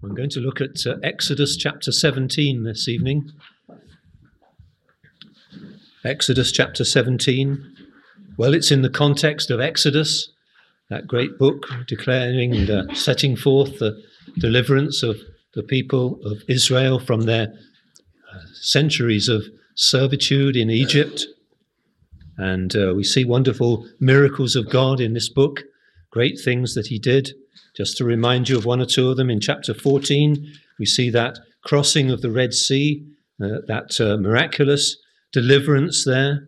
I'm going to look at Exodus chapter 17 this evening. Exodus chapter 17. Well, it's in the context of Exodus, that great book declaring and setting forth the deliverance of the people of Israel from their centuries of servitude in Egypt. And we see wonderful miracles of God in this book, great things that he did. Just to remind you of one or two of them, in chapter 14, we see that crossing of the Red Sea, that miraculous deliverance there.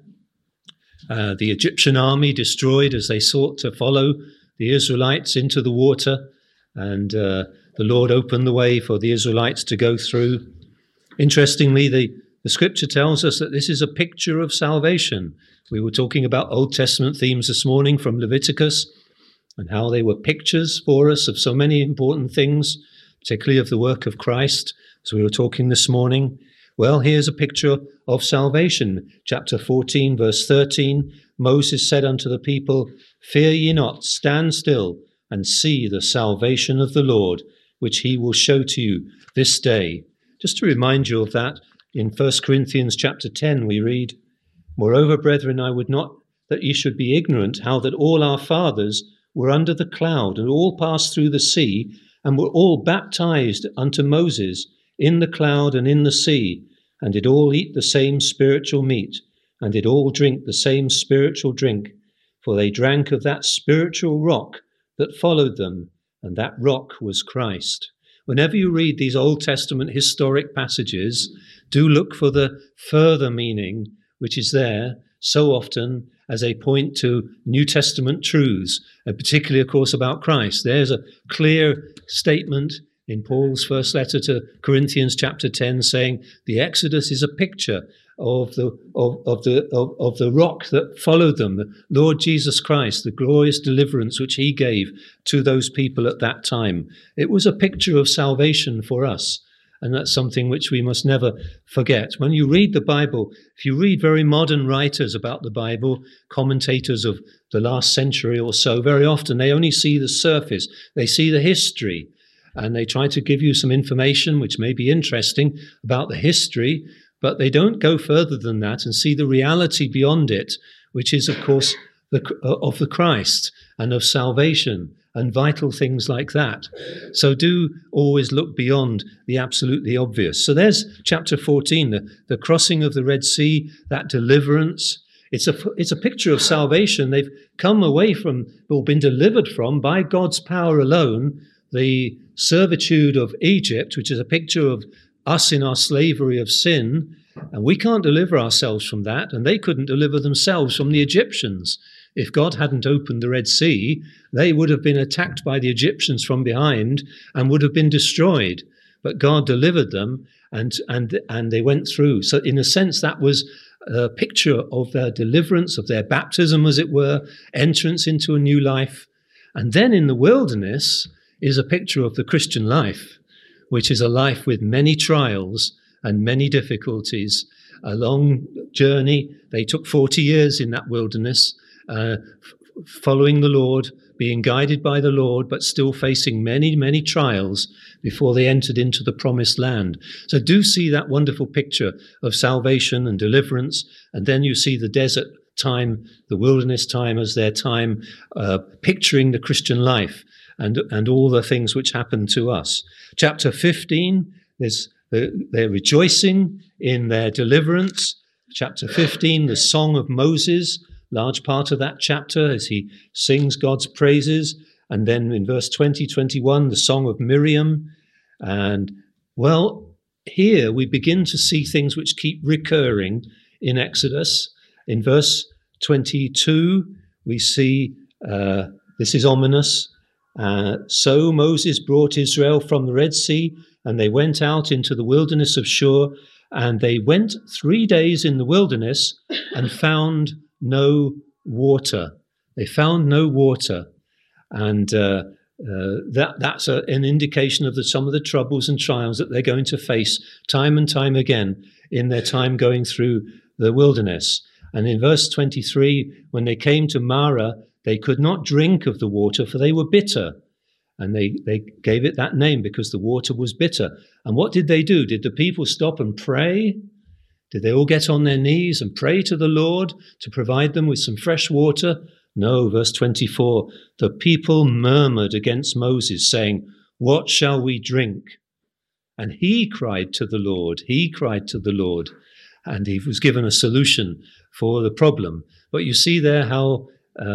The Egyptian army destroyed as they sought to follow the Israelites into the water, and the Lord opened the way for the Israelites to go through. Interestingly, the scripture tells us that this is a picture of salvation. We were talking about Old Testament themes this morning from Leviticus, and how they were pictures for us of so many important things, particularly of the work of Christ, as we were talking this morning. Well, here's a picture of salvation. Chapter 14, verse 13, Moses said unto the people, "Fear ye not, stand still, and see the salvation of the Lord, which he will show to you this day." Just to remind you of that, in 1 Corinthians chapter 10, we read, "Moreover, brethren, I would not that ye should be ignorant how that all our fathers were under the cloud, and all passed through the sea, and were all baptized unto Moses in the cloud and in the sea, and did all eat the same spiritual meat, and did all drink the same spiritual drink, for they drank of that spiritual rock that followed them, and that rock was Christ." Whenever you read these Old Testament historic passages, do look for the further meaning which is there so often as a point to New Testament truths, and particularly, of course, about Christ. There's a clear statement in Paul's first letter to Corinthians chapter 10 saying the Exodus is a picture of the rock that followed them, the Lord Jesus Christ, the glorious deliverance which he gave to those people at that time. It was a picture of salvation for us. And that's something which we must never forget. When you read the Bible, if you read very modern writers about the Bible, commentators of the last century or so, very often they only see the surface. They see the history, and they try to give you some information which may be interesting about the history, but they don't go further than that and see the reality beyond it, which is, of course, of the Christ and of salvation and vital things like that. So do always look beyond the absolutely obvious. So there's chapter 14, the crossing of the Red Sea, that deliverance. It's a picture of salvation. They've come away from, or been delivered from, by God's power alone, the servitude of Egypt, which is a picture of us in our slavery of sin. And we can't deliver ourselves from that, and they couldn't deliver themselves from the Egyptians. If God hadn't opened the Red Sea, they would have been attacked by the Egyptians from behind and would have been destroyed. But God delivered them, and they went through. So in a sense, that was a picture of their deliverance, of their baptism, as it were, entrance into a new life. And then in the wilderness is a picture of the Christian life, which is a life with many trials and many difficulties. A long journey. They took 40 years in that wilderness, following the Lord, being guided by the Lord, but still facing many, many trials before they entered into the promised land. So do see that wonderful picture of salvation and deliverance, and then you see the desert time, the wilderness time as their time, picturing the Christian life and all the things which happen to us. Chapter 15, they're rejoicing in their deliverance. Chapter 15, the Song of Moses, large part of that chapter as he sings God's praises. And then in verse 20, 21, the Song of Miriam. And, well, here we begin to see things which keep recurring in Exodus. In verse 22, we see, this is ominous, "So Moses brought Israel from the Red Sea, and they went out into the wilderness of Shur, and they went 3 days in the wilderness and found no water." They found no water. And that's an indication of some of the troubles and trials that they're going to face time and time again in their time going through the wilderness. And in verse 23, when they came to Marah, they could not drink of the water, for they were bitter. And they gave it that name because the water was bitter. And what did they do? Did the people stop and pray? Did they all get on their knees and pray to the Lord to provide them with some fresh water? No, verse 24, the people murmured against Moses, saying, "What shall we drink?" And he cried to the Lord. And he was given a solution for the problem. But you see there how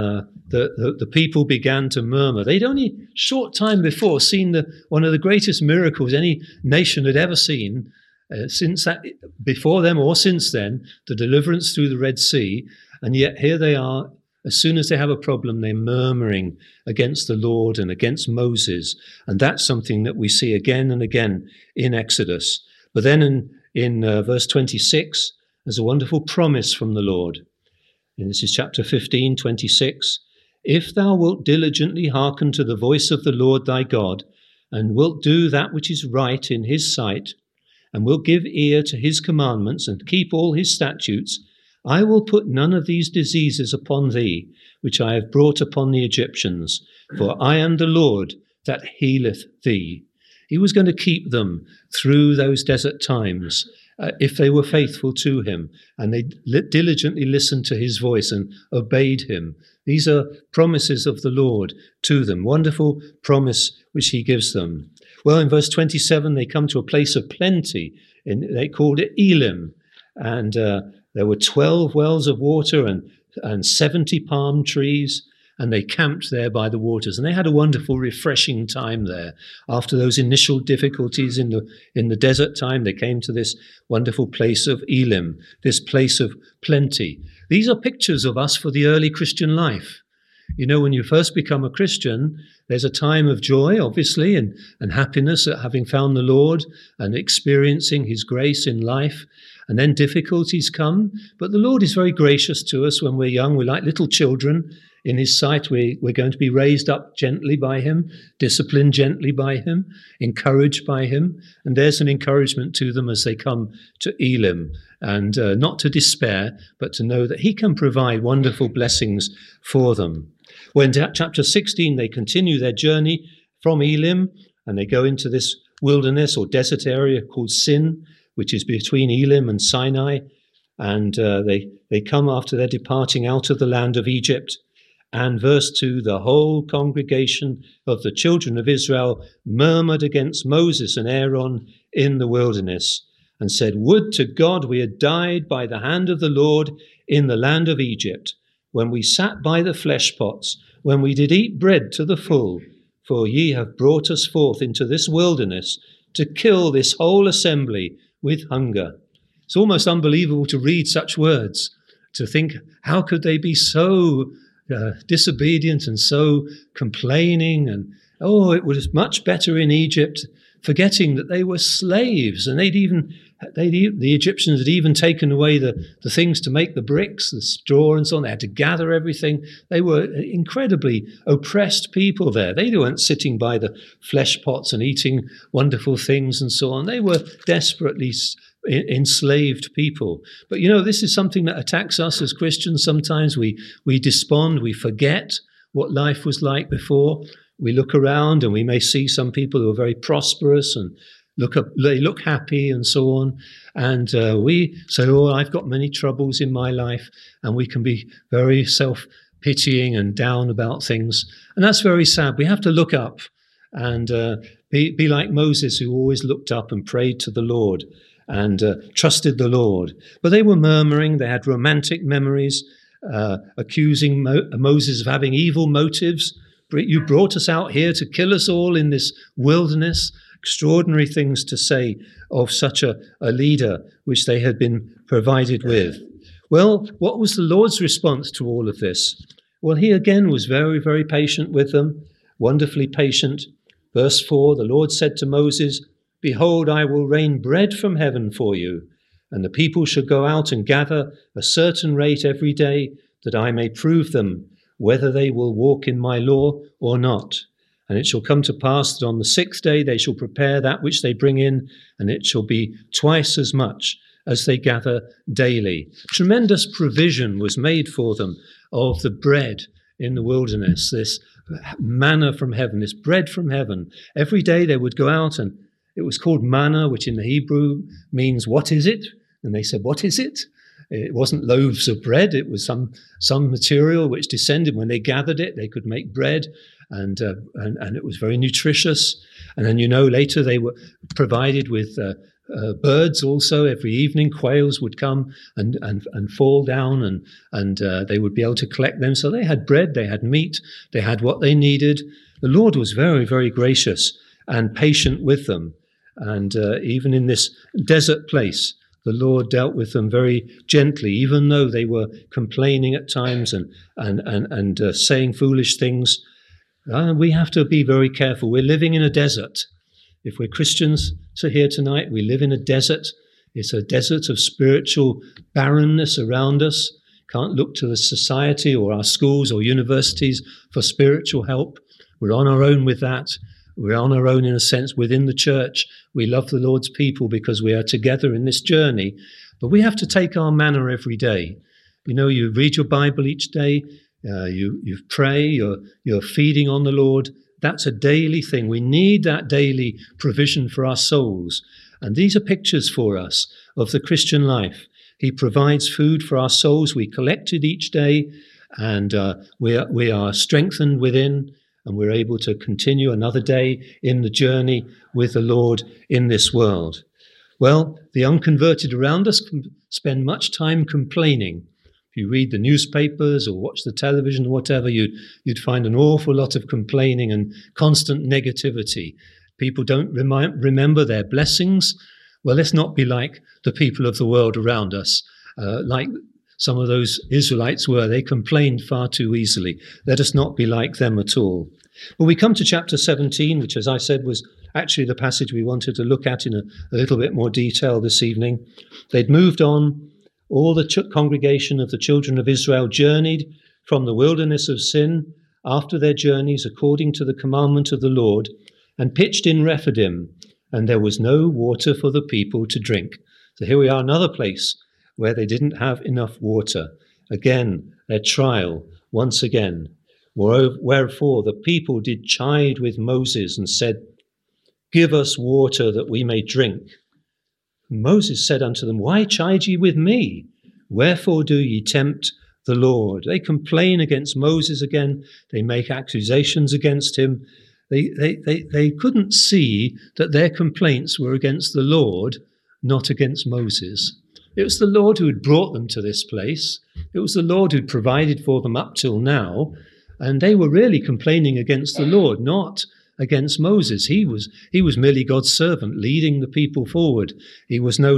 the people began to murmur. They'd only short time before seen one of the greatest miracles any nation had ever seen. Since that, before them or since then, the deliverance through the Red Sea. And yet here they are. As soon as they have a problem, they're murmuring against the Lord and against Moses. And that's something that we see again and again in Exodus. But then in verse 26, there's a wonderful promise from the Lord. And this is chapter 15, 26. If thou wilt diligently hearken to the voice of the Lord thy God, and wilt do that which is right in his sight, and wilt give ear to his commandments, and keep all his statutes, I will put none of these diseases upon thee, which I have brought upon the Egyptians, for I am the Lord that healeth thee. He was going to keep them through those desert times if they were faithful to him, and they diligently listened to his voice and obeyed him. These are promises of the Lord to them, wonderful promise which he gives them. Well, in verse 27, they come to a place of plenty. They called it Elim, and there were 12 wells of water and 70 palm trees, and they camped there by the waters. And they had a wonderful, refreshing time there. After those initial difficulties in the desert time, they came to this wonderful place of Elim, this place of plenty. These are pictures of us for the early Christian life. You know, when you first become a Christian, there's a time of joy, obviously, and happiness at having found the Lord and experiencing his grace in life. And then difficulties come. But the Lord is very gracious to us when we're young. We're like little children in his sight. We're going to be raised up gently by him, disciplined gently by him, encouraged by him. And there's an encouragement to them as they come to Elim. And not to despair, but to know that he can provide wonderful blessings for them. When chapter 16, they continue their journey from Elim, and they go into this wilderness or desert area called Sin, which is between Elim and Sinai. And they come after their departing out of the land of Egypt. And verse 2, the whole congregation of the children of Israel murmured against Moses and Aaron in the wilderness, and said, "Would to God we had died by the hand of the Lord in the land of Egypt, when we sat by the flesh pots, when we did eat bread to the full. For ye have brought us forth into this wilderness to kill this whole assembly with hunger." It's almost unbelievable to read such words, to think, how could they be so disobedient and so complaining? And, it was much better in Egypt, forgetting that they were slaves, and the Egyptians had even taken away the things to make the bricks, the straw and so on. They had to gather everything. They were incredibly oppressed people there. They weren't sitting by the flesh pots and eating wonderful things and so on. They were desperately enslaved people. But this is something that attacks us as Christians. Sometimes we despond, we forget what life was like before. We look around and we may see some people who are very prosperous and they look happy and so on. And we say, I've got many troubles in my life. And we can be very self-pitying and down about things. And that's very sad. We have to look up and be like Moses, who always looked up and prayed to the Lord and trusted the Lord. But they were murmuring. They had romantic memories, accusing Moses of having evil motives. You brought us out here to kill us all in this wilderness. Extraordinary things to say of such a leader which they had been provided with. Well, what was the Lord's response to all of this? Well, he again was very, very patient with them, wonderfully patient. Verse 4, the Lord said to Moses, "Behold, I will rain bread from heaven for you, and the people shall go out and gather a certain rate every day, that I may prove them, whether they will walk in my law or not. And it shall come to pass that on the 6th day they shall prepare that which they bring in, and it shall be twice as much as they gather daily." Tremendous provision was made for them of the bread in the wilderness, this manna from heaven, this bread from heaven. Every day they would go out, and it was called manna, which in the Hebrew means, what is it? And they said, what is it? It wasn't loaves of bread. It was some material which descended. When they gathered it, they could make bread, and it was very nutritious. And then, later they were provided with birds also. Every evening, quails would come and fall down, and they would be able to collect them. So they had bread, they had meat, they had what they needed. The Lord was very, very gracious and patient with them. And even in this desert place, the Lord dealt with them very gently, even though they were complaining at times and saying foolish things. We have to be very careful. We're living in a desert. If we're Christians here tonight, we live in a desert. It's a desert of spiritual barrenness around us. Can't look to the society or our schools or universities for spiritual help. We're on our own with that. We're on our own in a sense within the church. We love the Lord's people because we are together in this journey. But we have to take our manna every day. You read your Bible each day. You pray. You're feeding on the Lord. That's a daily thing. We need that daily provision for our souls. And these are pictures for us of the Christian life. He provides food for our souls. We collect it each day, and we are strengthened within, and we're able to continue another day in the journey with the Lord in this world. Well, the unconverted around us can spend much time complaining. If you read the newspapers or watch the television or whatever, you'd find an awful lot of complaining and constant negativity. People don't remember their blessings. Well, let's not be like the people of the world around us, like some of those Israelites were. They complained far too easily. Let us not be like them at all. Well, we come to chapter 17, which, as I said, was actually the passage we wanted to look at in a little bit more detail this evening. They'd moved on. All the congregation of the children of Israel journeyed from the wilderness of Sin after their journeys according to the commandment of the Lord, and pitched in Rephidim, and there was no water for the people to drink. So here we are, another place where they didn't have enough water. Again, their trial, once again. Wherefore the people did chide with Moses and said, "Give us water that we may drink." And Moses said unto them, "Why chide ye with me? Wherefore do ye tempt the Lord?" They complain against Moses again. They make accusations against him. They couldn't see that their complaints were against the Lord, not against Moses. It was the Lord who had brought them to this place. It was the Lord who'd provided for them up till now. And they were really complaining against the Lord, not against Moses. He was merely God's servant, leading the people forward. He was no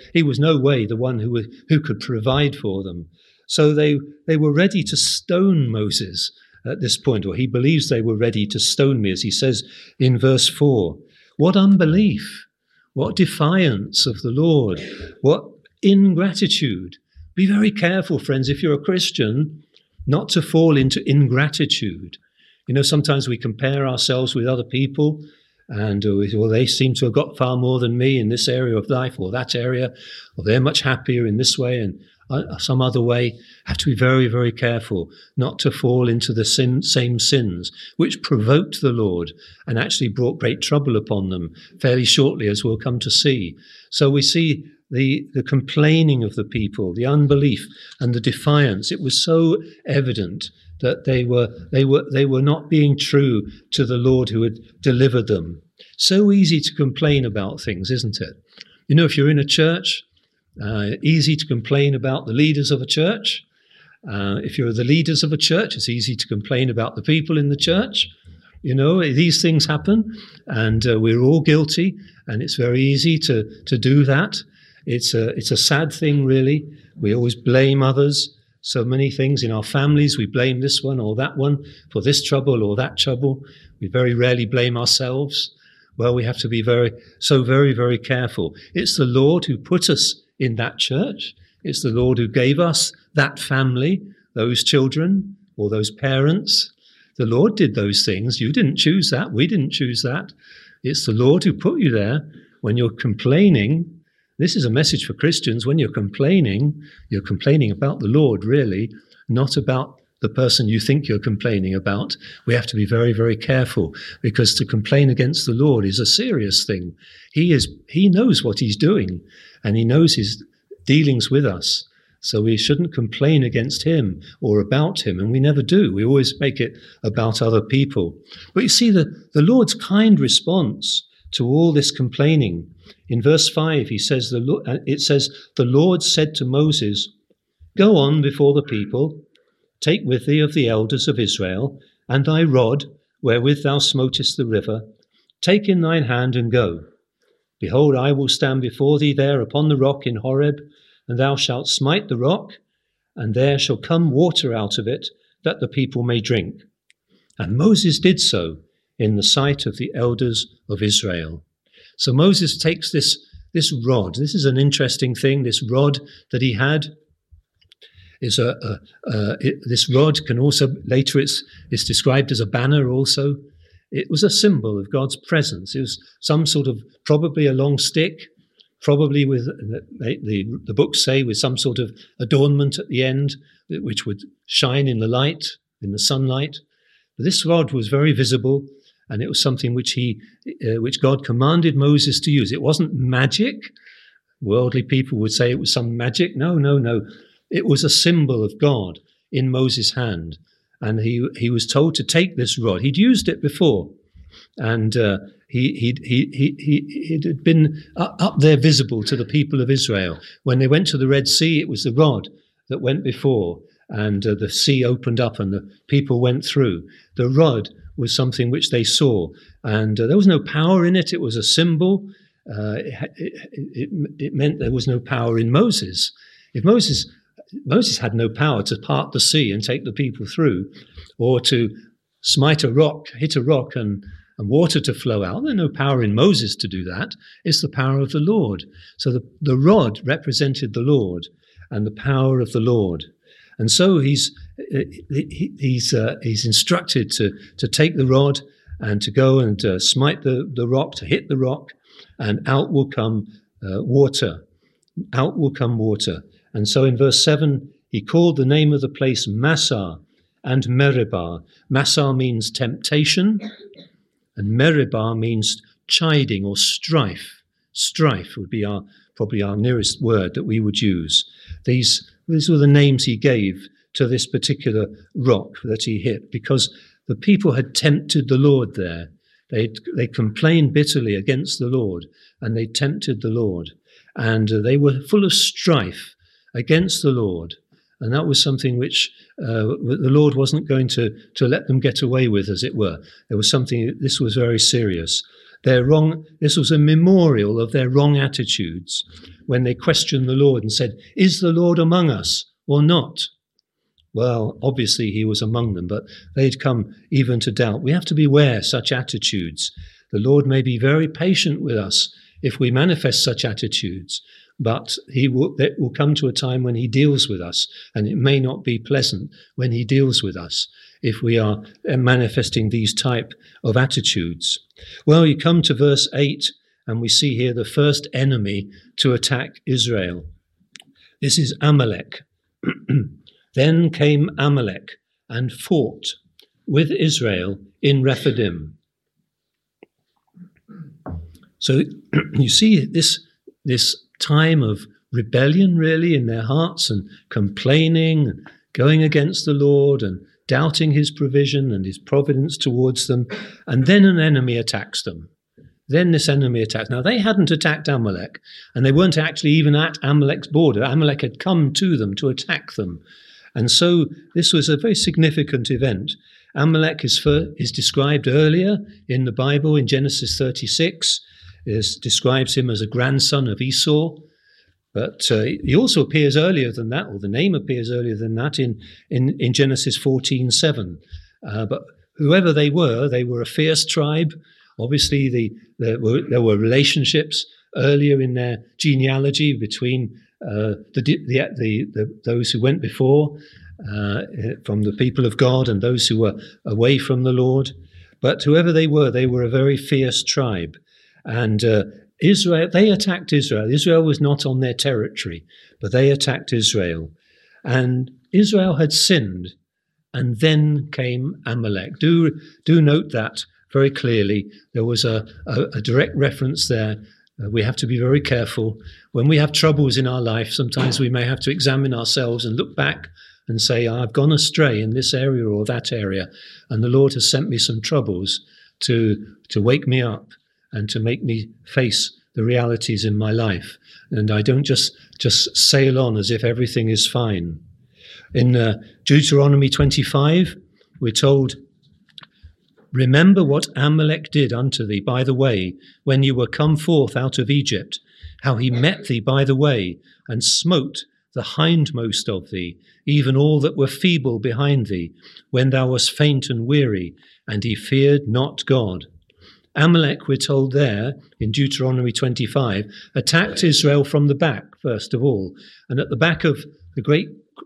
way the one who could provide for them. So they were ready to stone Moses at this point, or he believes they were ready to stone me, as he says in verse 4. What unbelief, what defiance of the Lord, what ingratitude. Be very careful, friends, if you're a Christian, not to fall into ingratitude. Sometimes we compare ourselves with other people, and they seem to have got far more than me in this area of life or that area, or they're much happier in this way and some other way. Have to be very, very careful not to fall into the same sins which provoked the Lord and actually brought great trouble upon them fairly shortly, as we'll come to see. So we see the complaining of the people, the unbelief and the defiance. It was so evident that they were not being true to the Lord who had delivered them. So easy to complain about things, isn't it? If you're in a church, easy to complain about the leaders of a church. If you're the leaders of a church, it's easy to complain about the people in the church. These things happen, and we're all guilty, and it's very easy to do that. It's a sad thing, really. We always blame others. So many things in our families, we blame this one or that one for this trouble or that trouble. We very rarely blame ourselves. Well, we have to be very, very careful. It's the Lord who put us in that church. It's the Lord who gave us that family, those children or those parents. The Lord did those things. You didn't choose that. We didn't choose that. It's the Lord who put you there. When you're complaining, this is a message for Christians. When you're complaining about the Lord, really, not about the person you think you're complaining about, we have to be very, very careful, because to complain against the Lord is a serious thing. He knows what he's doing, and he knows his dealings with us. So we shouldn't complain against him or about him, and we never do. We always make it about other people. But you see, the Lord's kind response to all this complaining. In verse 5, it says, the Lord said to Moses, "Go on before the people, take with thee of the elders of Israel, and thy rod, wherewith thou smotest the river, take in thine hand and go. Behold, I will stand before thee there upon the rock in Horeb, and thou shalt smite the rock, and there shall come water out of it, that the people may drink." And Moses did so in the sight of the elders of Israel. So Moses takes this rod. This is an interesting thing. This rod that he had is this rod can also, later it's described as a banner also. It was a symbol of God's presence. It was some sort of, probably a long stick, probably with, the books say, with some sort of adornment at the end, which would shine in the light, in the sunlight. But this rod was very visible, and it was something which God commanded Moses to use. It wasn't magic. Worldly people would say it was some magic. No. It was a symbol of God in Moses' hand, and he was told to take this rod. He'd used it before, and it had been up there visible to the people of Israel. When they went to the Red Sea, it was the rod that went before, and the sea opened up and the people went through. The rod was something which they saw, and there was no power in it. It was a symbol. It meant there was no power in Moses. If Moses had no power to part the sea and take the people through, or to smite a rock, hit a rock and water to flow out. There's no power in Moses to do that. It's the power of the Lord. So the rod represented the Lord and the power of the Lord. And so he's instructed to take the rod and to go and smite the rock, to hit the rock, and out will come water. Out will come water. And so in verse 7, he called the name of the place Massah and Meribah. Massah means temptation, and Meribah means chiding or strife. Strife would be probably our nearest word that we would use. These were the names he gave to this particular rock that he hit, because the people had tempted the Lord there. They complained bitterly against the Lord, and they tempted the Lord. And they were full of strife against the Lord. And that was something which the Lord wasn't going to let them get away with, as it were. There was something, this was very serious. This was a memorial of their wrong attitudes when they questioned the Lord and said, "Is the Lord among us or not?" Well, obviously he was among them, but they'd come even to doubt. We have to beware such attitudes. The Lord may be very patient with us if we manifest such attitudes, but it will come to a time when he deals with us, and it may not be pleasant when he deals with us if we are manifesting these type of attitudes. Well, you come to verse 8, and we see here the first enemy to attack Israel. This is Amalek. Then came Amalek and fought with Israel in Rephidim. So you see this time of rebellion really in their hearts, and complaining, going against the Lord and doubting his provision and his providence towards them. And then an enemy attacks them. Then this enemy attacks. Now, they hadn't attacked Amalek, and they weren't actually even at Amalek's border. Amalek had come to them to attack them. And so this was a very significant event. Amalek is described earlier in the Bible in Genesis 36. It describes him as a grandson of Esau. But he also appears earlier than that, or the name appears earlier than that in Genesis 14:7. But whoever they were a fierce tribe. Obviously, there were relationships earlier in their genealogy between those who went before from the people of God and those who were away from the Lord. But whoever they were a very fierce tribe. And Israel, they attacked Israel. Israel was not on their territory, but they attacked Israel. And Israel had sinned and then came Amalek. Do note that very clearly. There was a direct reference there. We have to be very careful. When we have troubles in our life, sometimes we may have to examine ourselves and look back and say, I've gone astray in this area or that area, and the Lord has sent me some troubles to wake me up and to make me face the realities in my life. And I don't just sail on as if everything is fine. In Deuteronomy 25, we're told, remember what Amalek did unto thee by the way, when you were come forth out of Egypt, how he met thee by the way, and smote the hindmost of thee, even all that were feeble behind thee, when thou wast faint and weary, and he feared not God. Amalek, we're told there in Deuteronomy 25, attacked Israel from the back, first of all, and at the back of the great,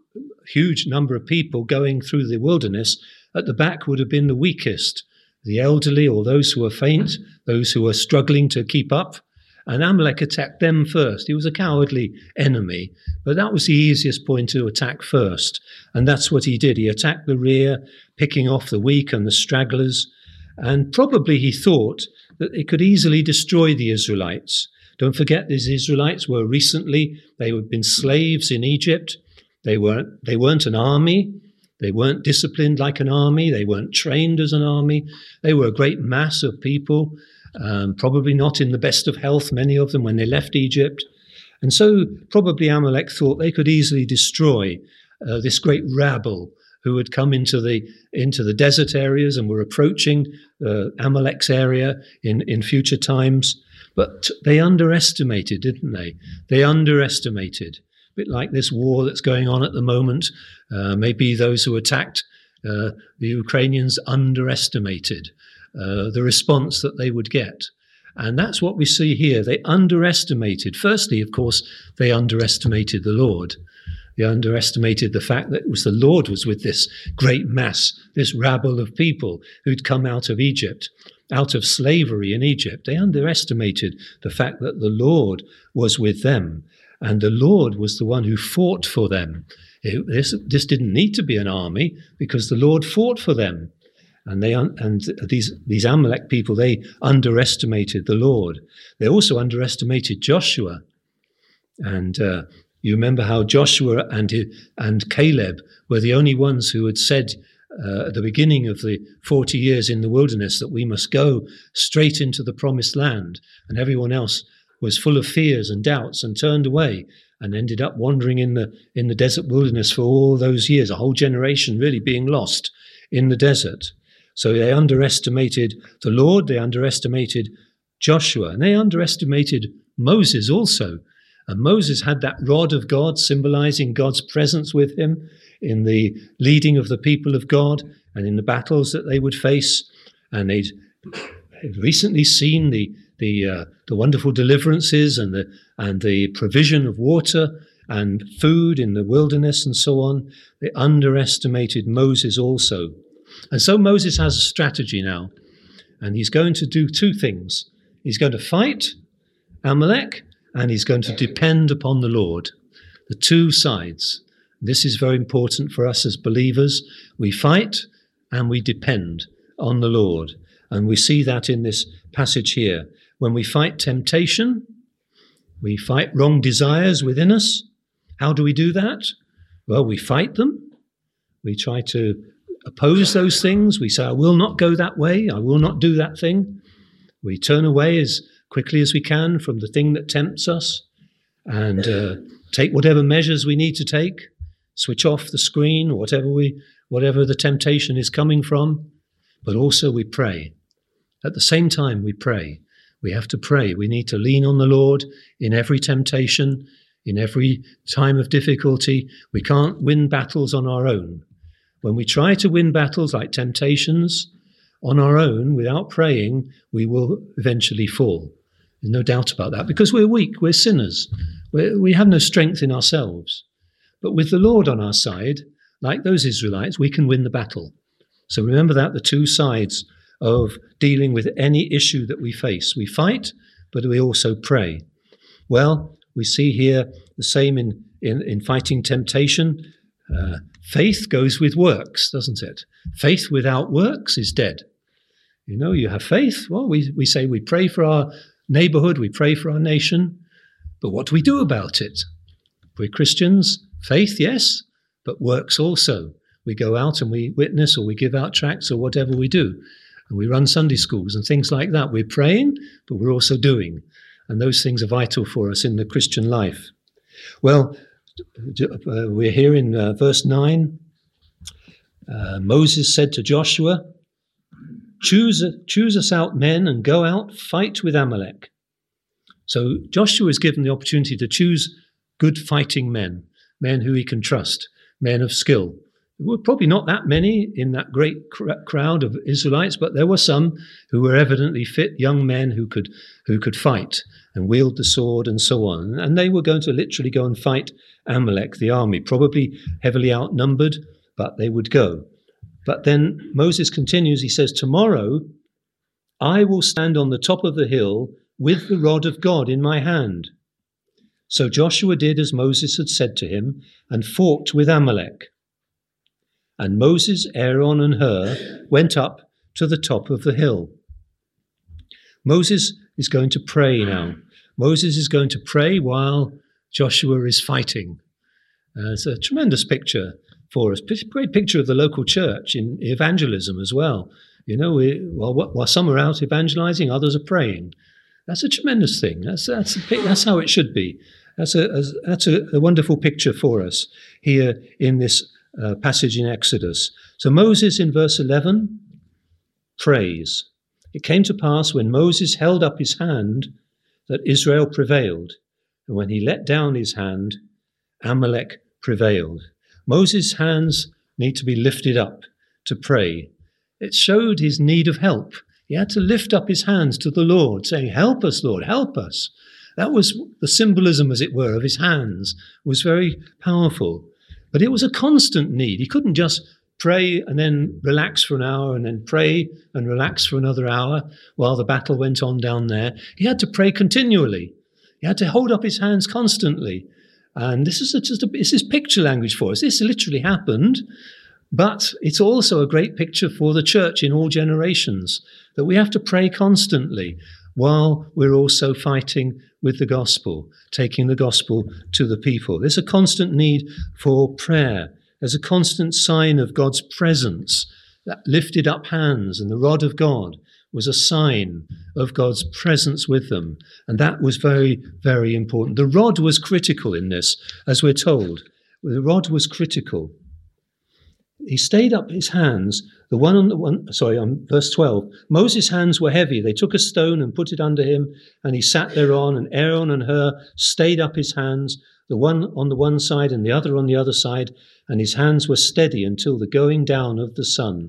huge number of people going through the wilderness, at the back would have been the weakest, the elderly or those who were faint, those who were struggling to keep up. And Amalek attacked them first. He was a cowardly enemy, but that was the easiest point to attack first. And that's what he did. He attacked the rear, picking off the weak and the stragglers. And probably he thought that it could easily destroy the Israelites. Don't forget, these Israelites were recently, they had been slaves in Egypt. They weren't an army. They weren't disciplined like an army. They weren't trained as an army. They were a great mass of people, probably not in the best of health, many of them, when they left Egypt. And so probably Amalek thought they could easily destroy this great rabble who had come into the desert areas and were approaching Amalek's area in future times. But they underestimated, didn't they? They underestimated. A bit like this war that's going on at the moment. Maybe those who attacked the Ukrainians underestimated the response that they would get. And that's what we see here. They underestimated. Firstly, of course, they underestimated the Lord. They underestimated the fact that it was the Lord was with this great mass, this rabble of people who'd come out of Egypt, out of slavery in Egypt. They underestimated the fact that the Lord was with them, and the Lord was the one who fought for them. This didn't need to be an army because the Lord fought for them. And these Amalek people, they underestimated the Lord. They also underestimated Joshua. And you remember how Joshua and Caleb were the only ones who had said at the beginning of the 40 years in the wilderness that we must go straight into the promised land. And everyone else was full of fears and doubts and turned away and ended up wandering in the desert wilderness for all those years, a whole generation really being lost in the desert. So they underestimated the Lord, they underestimated Joshua, and they underestimated Moses also. And Moses had that rod of God symbolizing God's presence with him in the leading of the people of God and in the battles that they would face. And they'd recently seen the wonderful deliverances and the provision of water and food in the wilderness and so on. They underestimated Moses also. And so Moses has a strategy now, and he's going to do two things. He's going to fight Amalek, and he's going to depend upon the Lord. The two sides. This is very important for us as believers. We fight and we depend on the Lord. And we see that in this passage here. When we fight temptation, we fight wrong desires within us. How do we do that? Well, we fight them. We try to oppose those things. We say, I will not go that way. I will not do that thing. We turn away as quickly as we can from the thing that tempts us and take whatever measures we need to take, switch off the screen, or whatever the temptation is coming from. But also we pray. At the same time, we pray. We have to pray. We need to lean on the Lord in every temptation, in every time of difficulty. We can't win battles on our own. When we try to win battles like temptations on our own without praying, we will eventually fall. There's no doubt about that, because we're weak, we're sinners. We have no strength in ourselves. But with the Lord on our side, like those Israelites, we can win the battle. So remember that, the two sides of dealing with any issue that we face. We fight, but we also pray. Well, we see here the same in fighting temptation. faith goes with works, doesn't it? Faith without works is dead. You know, you have faith. Well, we say we pray for our neighborhood, we pray for our nation, but what do we do about it? We're Christians, faith, yes, but works also. We go out and we witness, or we give out tracts, or whatever we do. And we run Sunday schools and things like that. We're praying, but we're also doing. And those things are vital for us in the Christian life. Well, we're here in verse 9. Moses said to Joshua, choose us out men and go out, fight with Amalek. So Joshua is given the opportunity to choose good fighting men, men who he can trust, men of skill. There were probably not that many in that great crowd of Israelites, but there were some who were evidently fit young men who could fight and wield the sword and so on. And they were going to literally go and fight Amalek, the army, probably heavily outnumbered, but they would go. But then Moses continues, he says, tomorrow I will stand on the top of the hill with the rod of God in my hand. So Joshua did as Moses had said to him and fought with Amalek. And Moses, Aaron, and Hur went up to the top of the hill. Moses is going to pray now. Moses is going to pray while Joshua is fighting. It's a tremendous picture for us. Great picture of the local church in evangelism as well. You know, while some are out evangelizing, others are praying. That's a tremendous thing. That's how it should be. That's a wonderful picture for us here in this passage in Exodus. So Moses in verse 11 prays. It came to pass when Moses held up his hand that Israel prevailed, and when he let down his hand, Amalek prevailed. Moses' hands need to be lifted up to pray. It showed his need of help. He had to lift up his hands to the Lord, saying, help us, Lord, help us. That was the symbolism, as it were, of his hands, was very powerful. But it was a constant need. He couldn't just pray and then relax for an hour and then pray and relax for another hour while the battle went on down there. He had to pray continually. He had to hold up his hands constantly. And this is picture language for us. This literally happened, but it's also a great picture for the church in all generations, that we have to pray constantly while we're also fighting with the gospel, taking the gospel to the people. There's a constant need for prayer. There's a constant sign of God's presence. That lifted up hands and the rod of God was a sign of God's presence with them. And that was very, very important. The rod was critical in this, as we're told. The rod was critical. He stayed up his hands, on verse 12. Moses' hands were heavy. They took a stone and put it under him, and he sat thereon, and Aaron and Hur stayed up his hands, the one on the one side and the other on the other side, and his hands were steady until the going down of the sun.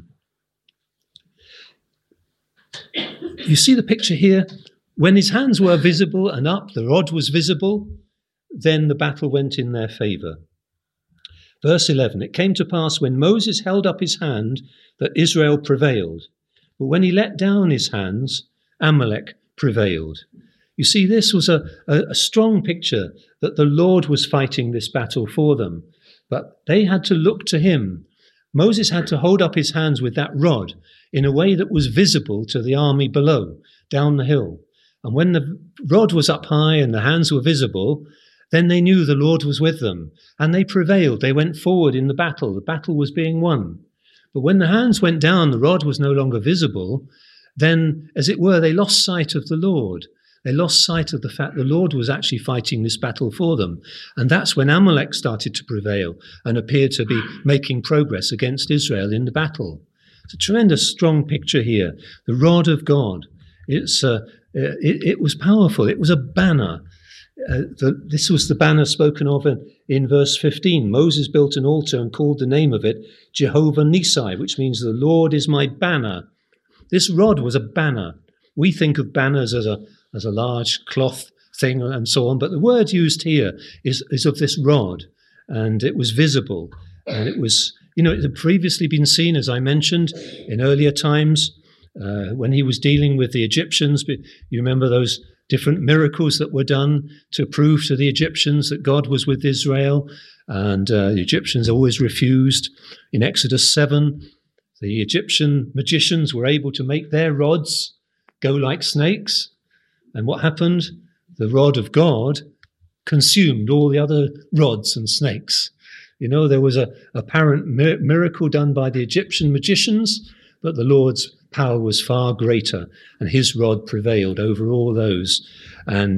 You see the picture here? When his hands were visible and up, the rod was visible, then the battle went in their favour. Verse 11, it came to pass when Moses held up his hand that Israel prevailed. But when he let down his hands, Amalek prevailed. You see, this was a strong picture that the Lord was fighting this battle for them. But they had to look to him. Moses had to hold up his hands with that rod in a way that was visible to the army below, down the hill. And when the rod was up high and the hands were visible, then they knew the Lord was with them, and they prevailed. They went forward in the battle. The battle was being won. But when the hands went down, the rod was no longer visible, then, as it were, they lost sight of the Lord. They lost sight of the fact the Lord was actually fighting this battle for them. And that's when Amalek started to prevail and appeared to be making progress against Israel in the battle. It's a tremendous, strong picture here. The rod of God. It was powerful. It was a banner. This was the banner spoken of in verse 15. Moses built an altar and called the name of it Jehovah Nissi, which means the Lord is my banner. This rod was a banner. We think of banners as a large cloth thing and so on, but the word used here is of this rod, and it was visible, and it was, it had previously been seen, as I mentioned, in earlier times when he was dealing with the Egyptians. You remember those different miracles that were done to prove to the Egyptians that God was with Israel, and the Egyptians always refused. In Exodus 7, the Egyptian magicians were able to make their rods go like snakes. And what happened? The rod of God consumed all the other rods and snakes. You know, there was an apparent miracle done by the Egyptian magicians, but the Lord's power was far greater, and his rod prevailed over all those. And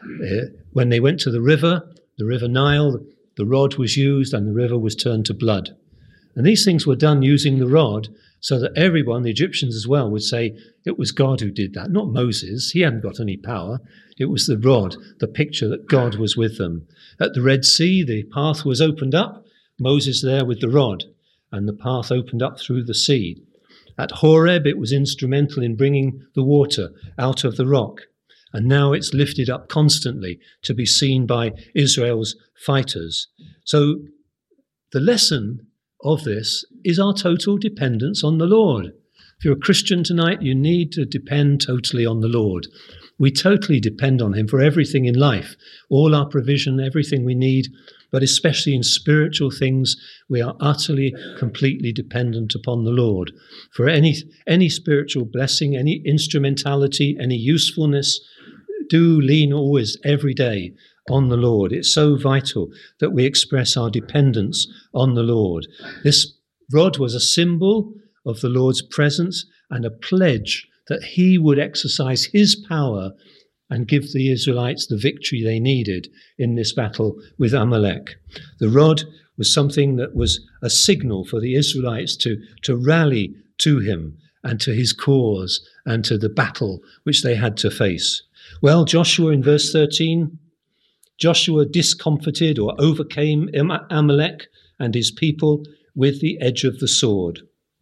when they went to the river Nile, the rod was used and the river was turned to blood. And these things were done using the rod so that everyone, the Egyptians as well, would say it was God who did that, not Moses. He hadn't got any power. It was the rod, the picture that God was with them. At the Red Sea, the path was opened up, Moses there with the rod, and the path opened up through the sea. At Horeb, it was instrumental in bringing the water out of the rock. And now it's lifted up constantly to be seen by Israel's fighters. So the lesson of this is our total dependence on the Lord. If you're a Christian tonight, you need to depend totally on the Lord. We totally depend on him for everything in life, all our provision, everything we need, but especially in spiritual things, we are utterly, completely dependent upon the Lord. For any spiritual blessing, any instrumentality, any usefulness, do lean always, every day, on the Lord. It's so vital that we express our dependence on the Lord. This rod was a symbol of the Lord's presence and a pledge that he would exercise his power and give the Israelites the victory they needed in this battle with Amalek. The rod was something that was a signal for the Israelites to rally to him and to his cause and to the battle which they had to face. Well, Joshua in verse 13, Joshua discomfited or overcame Amalek and his people with the edge of the sword.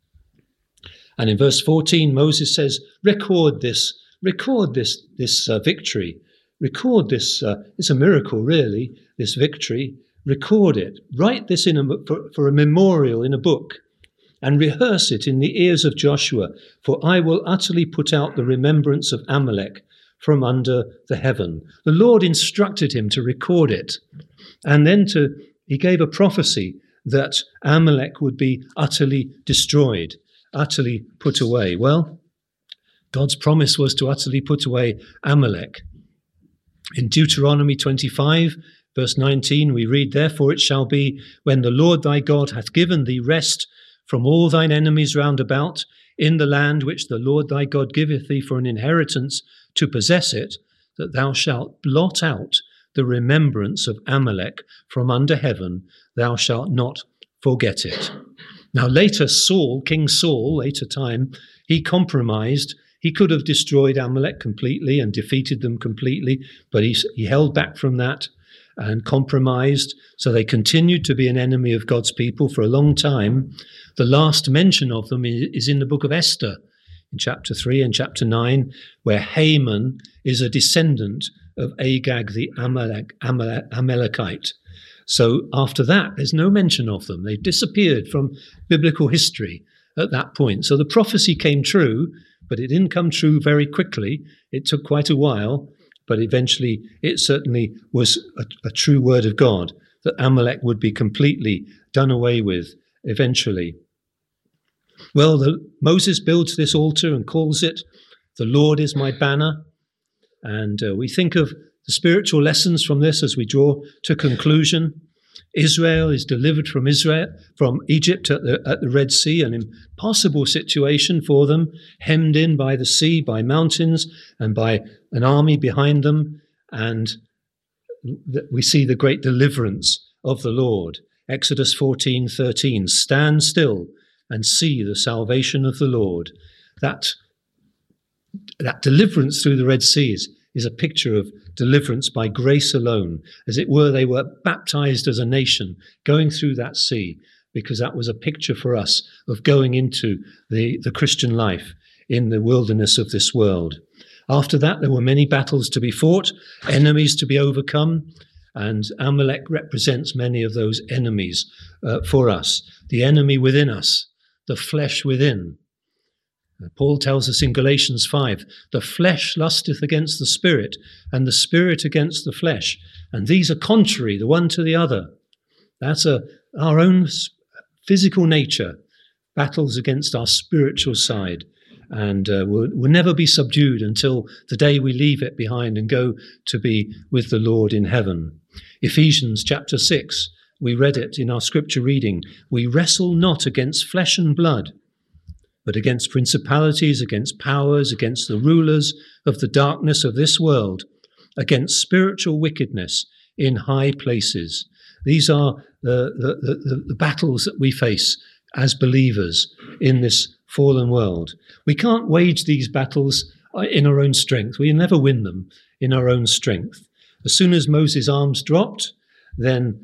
And in verse 14, Moses says, record this victory. Record this, it's a miracle really, this victory. Record it. Write this for a memorial in a book and rehearse it in the ears of Joshua, for I will utterly put out the remembrance of Amalek from under the heaven. The Lord instructed him to record it. And then he gave a prophecy that Amalek would be utterly destroyed, utterly put away. Well, God's promise was to utterly put away Amalek. In Deuteronomy 25, verse 19, we read, therefore it shall be, when the Lord thy God hath given thee rest from all thine enemies round about, in the land which the Lord thy God giveth thee for an inheritance to possess it, that thou shalt blot out the remembrance of Amalek from under heaven, thou shalt not forget it. Now later King Saul, later time, he compromised. He could have destroyed Amalek completely and defeated them completely, but he held back from that and compromised. So they continued to be an enemy of God's people for a long time. The last mention of them is in the book of Esther, in chapter 3 and chapter 9, where Haman is a descendant of Agag the Amalekite. So after that, there's no mention of them. They've disappeared from biblical history at that point. So the prophecy came true, but it didn't come true very quickly. It took quite a while, but eventually it certainly was a true word of God that Amalek would be completely done away with eventually. Well, Moses builds this altar and calls it, "The Lord is my banner." And we think of the spiritual lessons from this as we draw to conclusion. Israel is delivered from Egypt at the Red Sea, an impossible situation for them, hemmed in by the sea, by mountains, and by an army behind them. And we see the great deliverance of the Lord. Exodus 14:13, stand still and see the salvation of the Lord. That deliverance through the Red Sea is a picture of deliverance by grace alone. As it were, they were baptized as a nation, going through that sea, because that was a picture for us of going into the Christian life in the wilderness of this world. After that, there were many battles to be fought, enemies to be overcome, and Amalek represents many of those enemies for us. The enemy within us, the flesh within. Paul tells us in Galatians 5, the flesh lusteth against the spirit, and the spirit against the flesh. And these are contrary, the one to the other. That's our own physical nature battles against our spiritual side, and will never be subdued until the day we leave it behind and go to be with the Lord in heaven. Ephesians chapter 6, we read it in our scripture reading. We wrestle not against flesh and blood, but against principalities, against powers, against the rulers of the darkness of this world, against spiritual wickedness in high places. These are the battles that we face as believers in this fallen world. We can't wage these battles in our own strength. We never win them in our own strength. As soon as Moses' arms dropped, then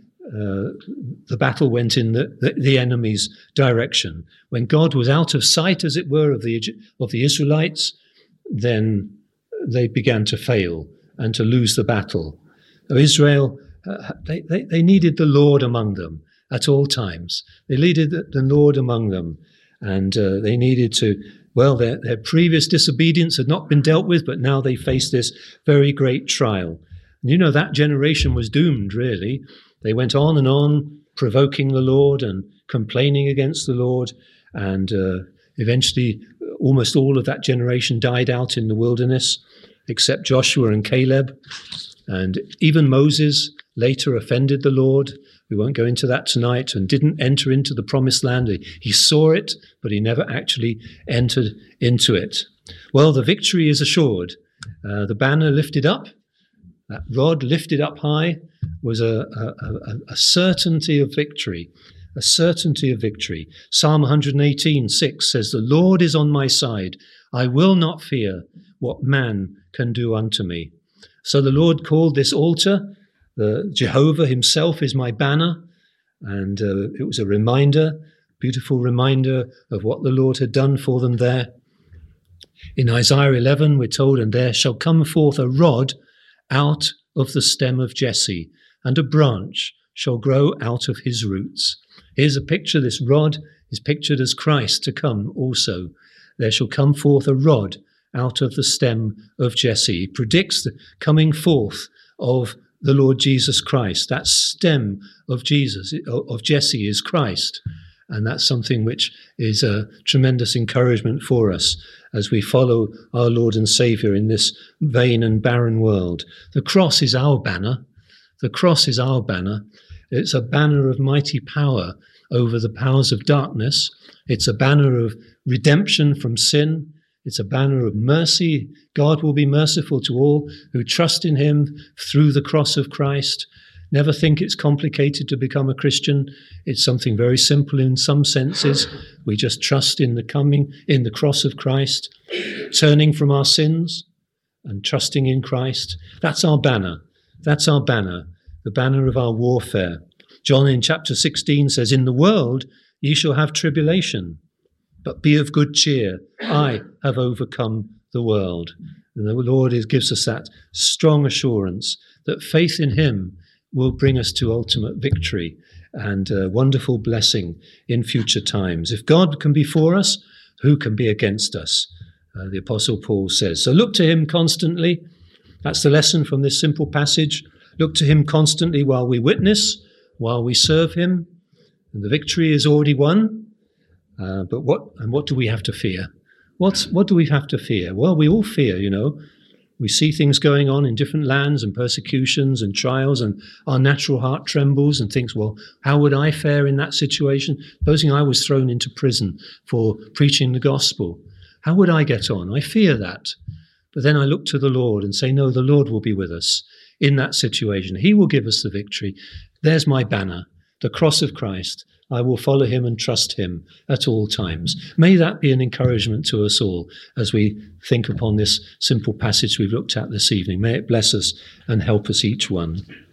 the battle went in the enemy's direction. When God was out of sight, as it were, of the Israelites, then they began to fail and to lose the battle. Israel, they needed the Lord among them at all times. They needed the Lord among them, and they needed to, well, their previous disobedience had not been dealt with, but now they faced this very great trial. You know, that generation was doomed, really. They went on, provoking the Lord and complaining against the Lord, and eventually almost all of that generation died out in the wilderness, except Joshua and Caleb. And even Moses later offended the Lord. We won't go into that tonight, and didn't enter into the promised land. He saw it, but he never actually entered into it. Well, the victory is assured. The banner lifted up, that rod lifted up high, was a certainty of victory, a certainty of victory. Psalm 118:6 says, "The Lord is on my side. I will not fear what man can do unto me." So the Lord called this altar, Jehovah himself is my banner, and it was a reminder, beautiful reminder of what the Lord had done for them there. In Isaiah 11, we're told, "And there shall come forth a rod out of the stem of Jesse, and a branch shall grow out of his roots." Here's a picture. This rod is pictured as Christ to come also. There shall come forth a rod out of the stem of Jesse. He predicts the coming forth of the Lord Jesus Christ. That stem of Jesse is Christ. And that's something which is a tremendous encouragement for us as we follow our Lord and Saviour in this vain and barren world. The cross is our banner. The cross is our banner. It's a banner of mighty power over the powers of darkness. It's a banner of redemption from sin. It's a banner of mercy. God will be merciful to all who trust in him through the cross of Christ. Never think it's complicated to become a Christian. It's something very simple in some senses. We just trust in the cross of Christ, turning from our sins and trusting in Christ. That's our banner. That's our banner, the banner of our warfare. John in chapter 16 says, "In the world ye shall have tribulation, but be of good cheer. I have overcome the world." And the Lord gives us that strong assurance that faith in him will bring us to ultimate victory and wonderful blessing in future times. If God can be for us, who can be against us? The Apostle Paul says. So look to him constantly. That's the lesson from this simple passage. Look to him constantly while we witness, while we serve him. And the victory is already won. But what do we have to fear? What do we have to fear? Well, we all fear, you know. We see things going on in different lands and persecutions and trials, and our natural heart trembles and thinks, well, how would I fare in that situation? Supposing I was thrown into prison for preaching the gospel, how would I get on? I fear that. But then I look to the Lord and say, no, the Lord will be with us in that situation. He will give us the victory. There's my banner, the cross of Christ. I will follow him and trust him at all times. May that be an encouragement to us all as we think upon this simple passage we've looked at this evening. May it bless us and help us each one.